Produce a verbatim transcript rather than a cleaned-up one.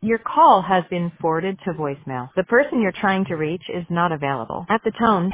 Your call has been forwarded to voicemail. The person you're trying to reach is not available. At the tone,